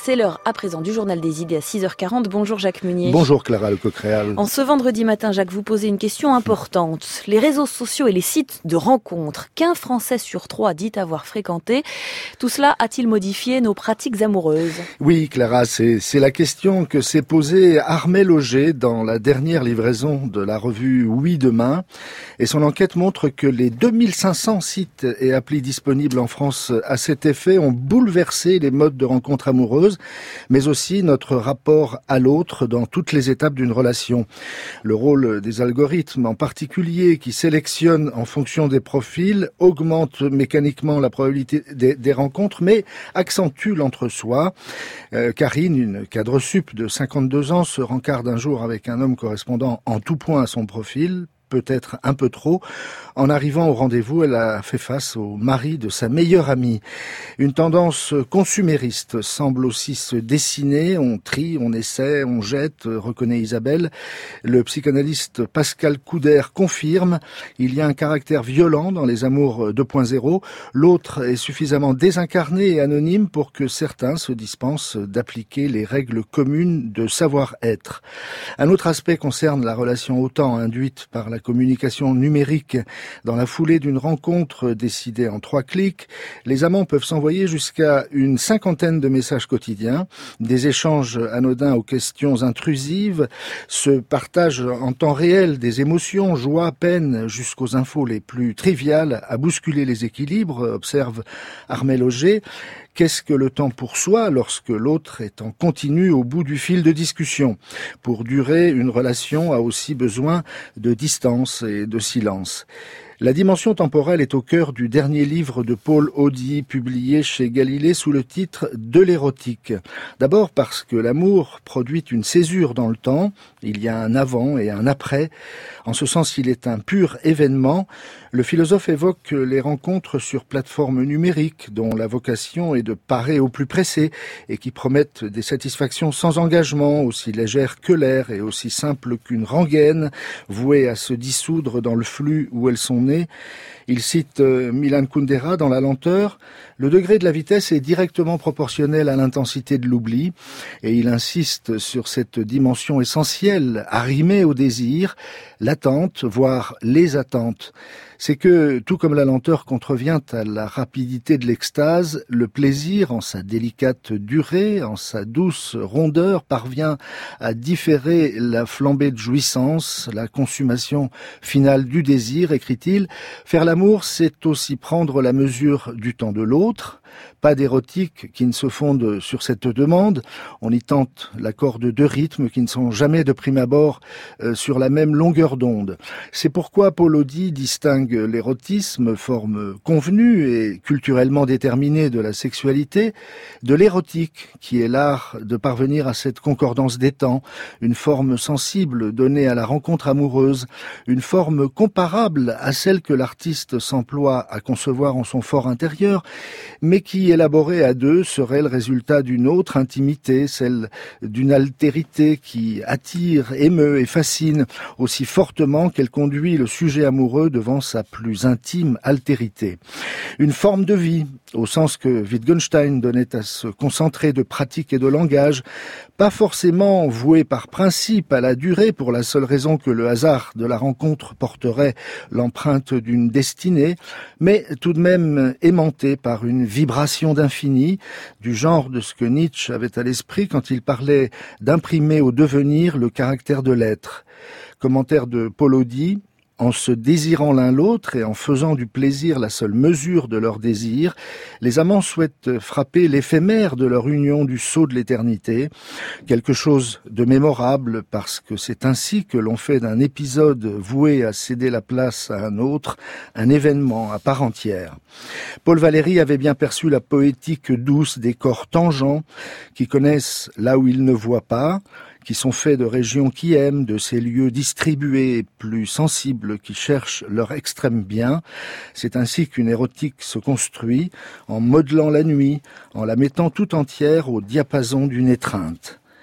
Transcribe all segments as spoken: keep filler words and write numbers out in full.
C'est l'heure à présent du journal des idées à six heures quarante. Bonjour Jacques Munier. Bonjour Clara Lecoq-Réal. En ce vendredi matin, Jacques, vous posez une question importante. Les réseaux sociaux et les sites de rencontres qu'un Français sur trois dit avoir fréquenté, tout cela a-t-il modifié nos pratiques amoureuses? Oui Clara, c'est, c'est la question que s'est posée Armelle Auger dans la dernière livraison de la revue Oui Demain. Et son enquête montre que les deux mille cinq cents sites et applis disponibles en France à cet effet ont bouleversé les modes de rencontres amoureuses, mais aussi notre rapport à l'autre dans toutes les étapes d'une relation. Le rôle des algorithmes, en particulier, qui sélectionnent en fonction des profils, augmente mécaniquement la probabilité des, des rencontres, mais accentue l'entre-soi. Euh, Karine, une cadre sup de cinquante-deux ans, se rencarde un jour avec un homme correspondant en tout point à son profil, peut-être un peu trop. En arrivant au rendez-vous, elle a fait face au mari de sa meilleure amie. Une tendance consumériste semble aussi se dessiner. On trie, on essaie, on jette, reconnaît Isabelle. Le psychanalyste Pascal Couder confirme. Il y a un caractère violent dans les amours deux point zéro. L'autre est suffisamment désincarné et anonyme pour que certains se dispensent d'appliquer les règles communes de savoir-être. Un autre aspect concerne la relation au temps induite par la communication numérique. Dans la foulée d'une rencontre décidée en trois clics, les amants peuvent s'envoyer jusqu'à une cinquantaine de messages quotidiens, des échanges anodins aux questions intrusives, se partagent en temps réel des émotions, joie, peine, jusqu'aux infos les plus triviales à bousculer les équilibres, observe Armelle Auger. Qu'est-ce que le temps pour soi lorsque l'autre est en continu au bout du fil de discussion? Pour durer, une relation a aussi besoin de distance et de silence. La dimension temporelle est au cœur du dernier livre de Paul Audy, publié chez Galilée sous le titre « De l'érotique ». D'abord parce que l'amour produit une césure dans le temps, il y a un avant et un après. En ce sens, il est un pur événement. Le philosophe évoque les rencontres sur plateforme numérique, dont la vocation est de parer au plus pressé et qui promettent des satisfactions sans engagement, aussi légères que l'air et aussi simples qu'une rengaine, vouée à se dissoudre dans le flux où elles sont nées. Il cite Milan Kundera dans La lenteur. Le degré de la vitesse est directement proportionnel à l'intensité de l'oubli et il insiste sur cette dimension essentielle, arrimée au désir, l'attente, voire les attentes. C'est que, tout comme la lenteur contrevient à la rapidité de l'extase, le plaisir, en sa délicate durée, en sa douce rondeur, parvient à différer la flambée de jouissance, la consommation finale du désir, écrit-il. Faire l'amour, c'est aussi prendre la mesure du temps de l'autre. Pas d'érotique qui ne se fonde sur cette demande. On y tente l'accord de deux rythmes qui ne sont jamais de prime abord euh, sur la même longueur d'onde. C'est pourquoi Paul Audy distingue l'érotisme, forme convenue et culturellement déterminée de la sexualité, de l'érotique, qui est l'art de parvenir à cette concordance des temps, une forme sensible donnée à la rencontre amoureuse, une forme comparable à celle que l'artiste s'emploie à concevoir en son fort intérieur, mais qui, élaborée à deux, serait le résultat d'une autre intimité, celle d'une altérité qui attire, émeut et fascine aussi fortement qu'elle conduit le sujet amoureux devant sa plus intime altérité. Une forme de vie, au sens que Wittgenstein donnait à ce concentré de pratique et de langage, pas forcément voué par principe à la durée pour la seule raison que le hasard de la rencontre porterait l'empreinte d'une destinée, mais tout de même aimanté par une vibration d'infini, du genre de ce que Nietzsche avait à l'esprit quand il parlait d'imprimer au devenir le caractère de l'être. Commentaire de Paul Audy. En se désirant l'un l'autre et en faisant du plaisir la seule mesure de leur désir, les amants souhaitent frapper l'éphémère de leur union du sceau de l'éternité, quelque chose de mémorable parce que c'est ainsi que l'on fait d'un épisode voué à céder la place à un autre, un événement à part entière. Paul Valéry avait bien perçu la poétique douce des corps tangents qui connaissent là où ils ne voient pas, qui sont faits de régions qui aiment, de ces lieux distribués et plus sensibles qui cherchent leur extrême bien. C'est ainsi qu'une érotique se construit, en modelant la nuit, en la mettant tout entière au diapason d'une étreinte.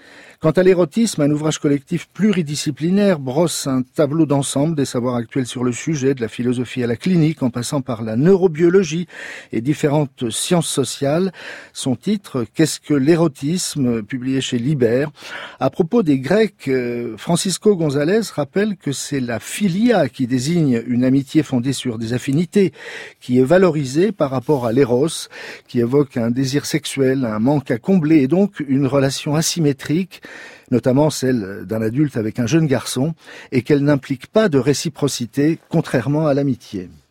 Quant à l'érotisme, un ouvrage collectif pluridisciplinaire brosse un tableau d'ensemble des savoirs actuels sur le sujet, de la philosophie à la clinique, en passant par la neurobiologie et différentes sciences sociales. Son titre, Qu'est-ce que l'érotisme, publié chez Liber. À propos des Grecs, Francisco González rappelle que c'est la philia qui désigne une amitié fondée sur des affinités, qui est valorisée par rapport à l'éros, qui évoque un désir sexuel, un manque à combler et donc une relation asymétrique, notamment celle d'un adulte avec un jeune garçon, et qu'elle n'implique pas de réciprocité, contrairement à l'amitié.